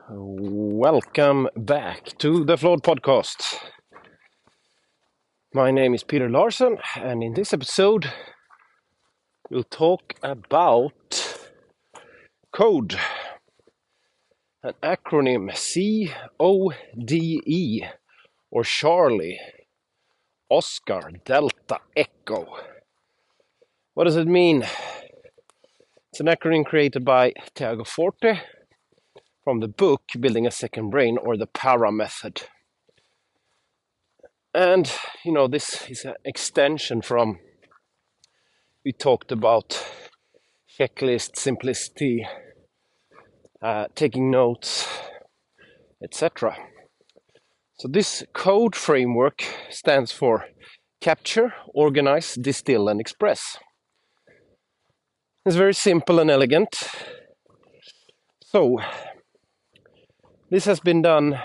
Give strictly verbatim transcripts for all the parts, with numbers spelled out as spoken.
Welcome back to the Flawed Podcast. My name is Peter Larsson, and in this episode, we'll talk about CODE, an acronym C O D E, or Charlie, Oscar, Delta, Echo. What does it mean? It's an acronym created by Tiago Forte from the book Building a Second Brain, or the PARA method. And, you know, this is an extension from, we talked about checklist, simplicity, uh, taking notes, et cetera. So this CODE framework stands for Capture, Organize, Distill, and Express. It's very simple and elegant. So, this has been done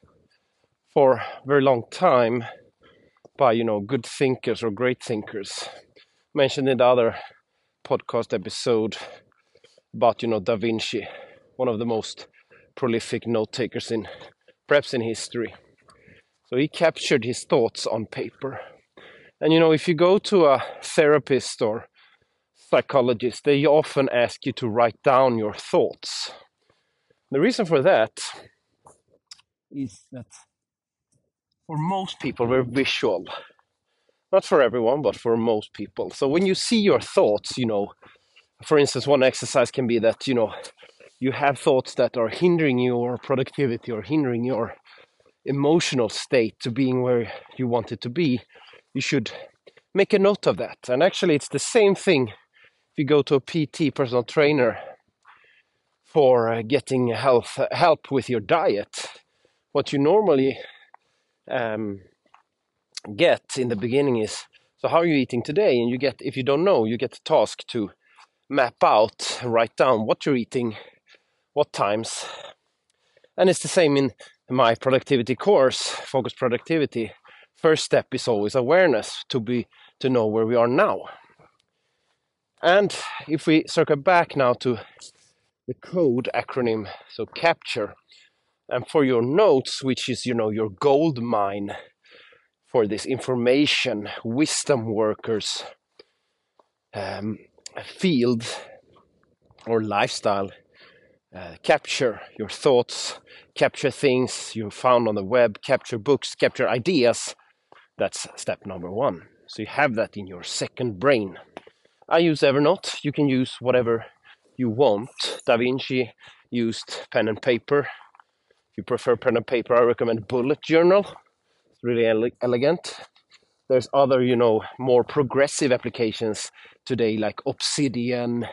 for a very long time by, you know, good thinkers or great thinkers. Mentioned in the other podcast episode about, you know, Da Vinci, one of the most prolific note takers in, perhaps in history. So he captured his thoughts on paper. And, you know, if you go to a therapist or psychologist, they often ask you to write down your thoughts. The reason for that is that for most people, we're visual. Not for everyone, but for most people. So when you see your thoughts, you know, for instance, one exercise can be that, you know, you have thoughts that are hindering your productivity or hindering your emotional state to being where you want it to be. You should make a note of that. And actually, it's the same thing if you go to a P T, personal trainer, for uh, getting health help with your diet. What you normally um, get in the beginning is, so how are you eating today? And you get, if you don't know, you get the task to map out, write down what you're eating, what times. And it's the same in my productivity course, Focus Productivity. First step is always awareness, to be to know where we are now. And if we circle back now to the CODE acronym, so Capture, and for your notes, which is, you know, your gold mine for this information, wisdom workers um, field or lifestyle, uh, capture your thoughts, capture things you found on the web, capture books, capture ideas. That's step number one. So you have that in your second brain. I use Evernote. You can use whatever you want. Da Vinci used pen and paper. If you prefer pen and paper, I recommend Bullet Journal. It's really ele- elegant. There's other, you know, more progressive applications today like Obsidian,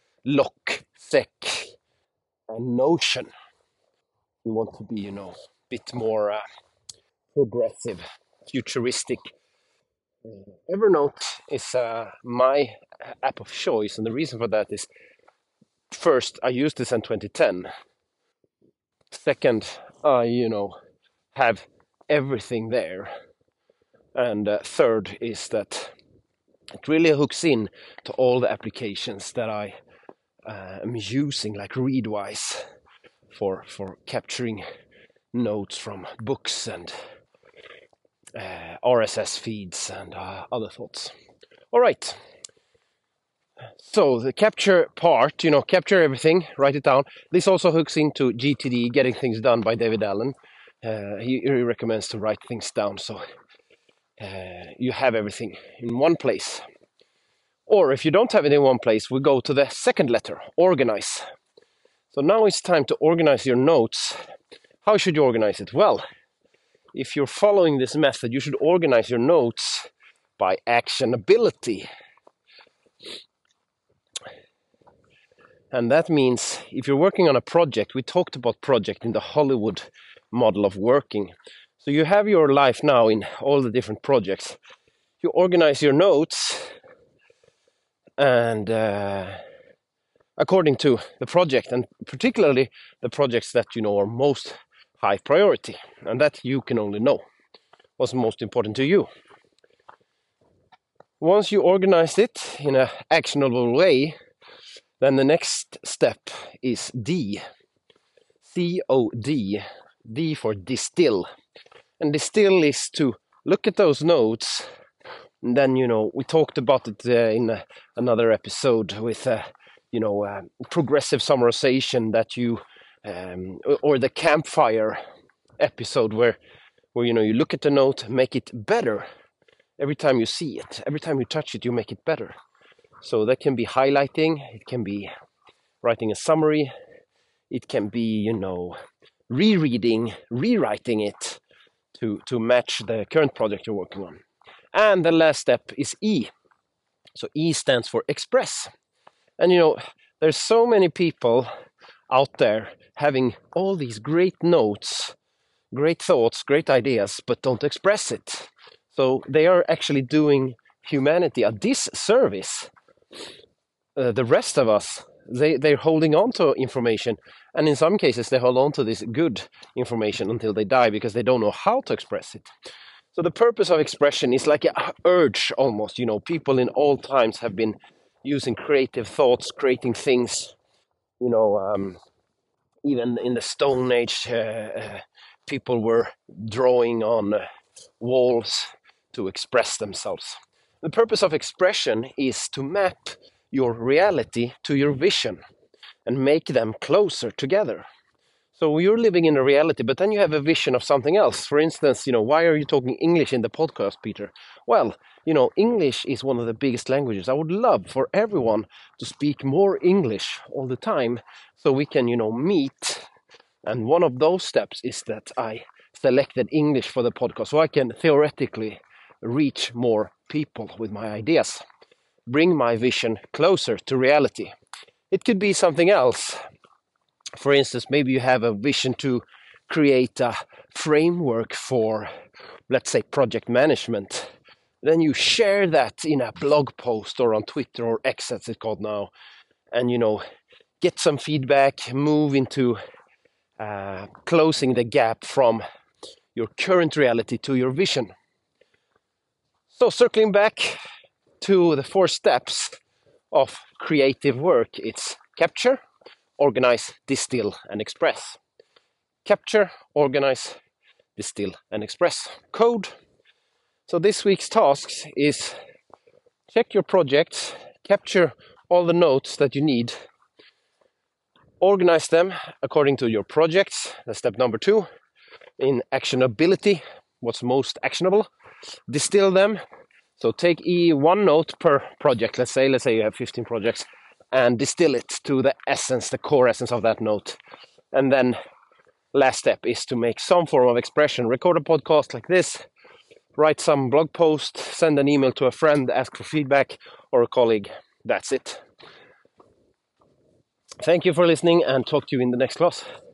Logseq, and Notion. You want to be, you know, a bit more uh, progressive, futuristic. Uh, Evernote is uh, my app of choice, and the reason for that is, first, I used this in twenty ten. Second, I, you know, have everything there. And uh, third is that it really hooks in to all the applications that I uh, am using, like Readwise, for, for capturing notes from books and uh, R S S feeds and uh, other thoughts. All right. So the capture part, you know, capture everything, write it down. This also hooks into G T D, Getting Things Done by David Allen. Uh, he, he recommends to write things down so uh, you have everything in one place. Or if you don't have it in one place, we go to the second letter, organize. So now it's time to organize your notes. How should you organize it? Well, if you're following this method, you should organize your notes by actionability. And that means if you're working on a project, we talked about project in the Hollywood model of working. So you have your life now in all the different projects. You organize your notes and uh, according to the project, and particularly the projects that you know are most high priority, and that you can only know what's most important to you. Once you organize it in an actionable way, then the next step is D, C O D, D for distill. And distill is to look at those notes, and then, you know, we talked about it uh, in uh, another episode with, uh, you know, uh, progressive summarization that you, um, or the campfire episode where, where, you know, you look at the note, make it better. Every time you see it, every time you touch it, you make it better. So that can be highlighting, it can be writing a summary, it can be, you know, rereading, rewriting it to, to match the current project you're working on. And the last step is E. So E stands for express. And, you know, there's so many people out there having all these great notes, great thoughts, great ideas, but don't express it. So they are actually doing humanity a disservice. Uh, the rest of us, they, they're holding on to information. And in some cases, they hold on to this good information until they die because they don't know how to express it. So the purpose of expression is like an urge almost. You know, people in all times have been using creative thoughts, creating things. You know, um, even in the Stone Age, uh, uh, people were drawing on uh, walls to express themselves. The purpose of expression is to map your reality to your vision and make them closer together. So you're living in a reality, but then you have a vision of something else. For instance, you know, why are you talking English in the podcast, Peter? Well, you know, English is one of the biggest languages. I would love for everyone to speak more English all the time so we can, you know, meet. And one of those steps is that I selected English for the podcast so I can theoretically reach more people with my ideas, bring my vision closer to reality. It could be something else. For instance, maybe you have a vision to create a framework for, let's say, project management. Then you share that in a blog post or on Twitter or X as it's called now, and, you know, get some feedback, move into uh, closing the gap from your current reality to your vision. So circling back to the four steps of creative work, it's capture, organize, distill, and express. Capture, organize, distill, and express. Code. So this week's tasks is check your projects, capture all the notes that you need, organize them according to your projects. That's step number two. In actionability, what's most actionable, distill them. So take e one note per project. Let's say, let's say you have fifteen projects, and distill it to the essence, the core essence of that note. And then last step is to make some form of expression. Record a podcast like this, write some blog post, send an email to a friend, ask for feedback, or a colleague. That's it. Thank you for listening, and talk to you in the next class.